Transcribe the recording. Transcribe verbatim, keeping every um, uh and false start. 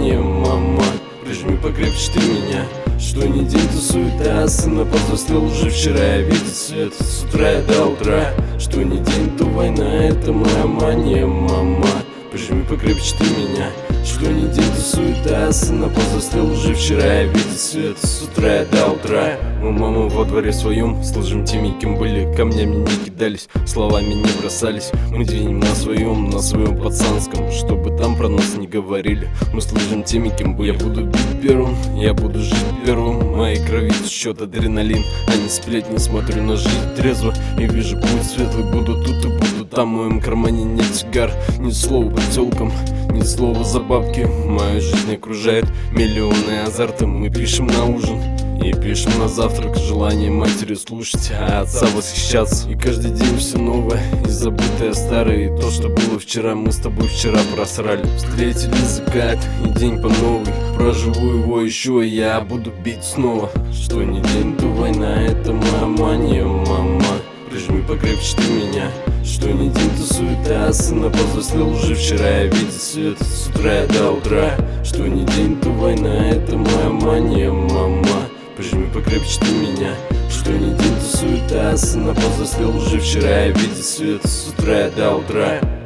мания, мама. Прижми покрепче ты меня. Что ни день, то суета, сына повзрослел уже вчера. Я видел свет с утра и до утра. Что ни день, то война, это моя мания, мама. Прижми покрепче ты меня. Что ни день, то суета, сына повзрослел уже вчера. Я видел свет с утра и до утра. Мы мама во дворе своем, служим теми, кем были, камнями не кидались, словами не бросались. Мы двинем на своем, на своем пацанском, чтобы там про нас не говорили. Мы служим теми, кем были. Я буду бить первым, я буду жить первым. В моей крови течет адреналин, а не сплетни. Смотрю на жизнь трезво и вижу путь светлый. Буду тут и буду там, в моем кармане нет сигар. Ни слова по тёлкам, ни слова за бабки. Мою жизнь окружает миллионы азарта. Мы пишем на ужин и пишем на завтрак. Желание матери слушать, а отца восхищаться. И каждый день все новое и забытое старое. И то, что было вчера, мы с тобой вчера просрали. Встретили закат и день по новой. Проживу его еще, и я буду бить снова. Что ни день, то война, это моя мания, мама. Прижми покрепче ты меня. Что ни день, то суета, сына повзрослел уже вчера. Я видел свет с утра и до утра. Что ни день, то война, это моя мания, мама. Прижми покрепче ты меня. Что ни день, то суета, сына повзрослел уже вчера. Я видел свет с утра и до утра.